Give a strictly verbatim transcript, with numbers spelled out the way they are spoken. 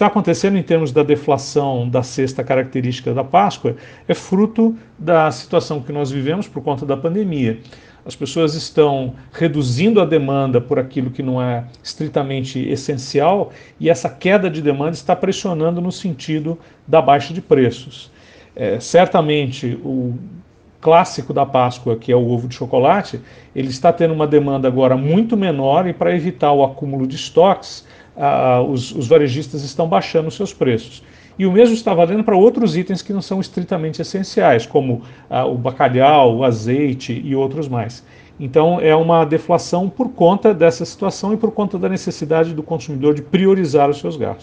está acontecendo em termos da deflação da cesta característica da Páscoa é fruto da situação que nós vivemos por conta da pandemia. As pessoas estão reduzindo a demanda por aquilo que não é estritamente essencial e essa queda de demanda está pressionando no sentido da baixa de preços. É, certamente o clássico da Páscoa, que é o ovo de chocolate, ele está tendo uma demanda agora muito menor e para evitar o acúmulo de estoques, ah, os, os varejistas estão baixando os seus preços. E o mesmo está valendo para outros itens que não são estritamente essenciais, como ah, o bacalhau, o azeite e outros mais. Então é uma deflação por conta dessa situação e por conta da necessidade do consumidor de priorizar os seus gastos.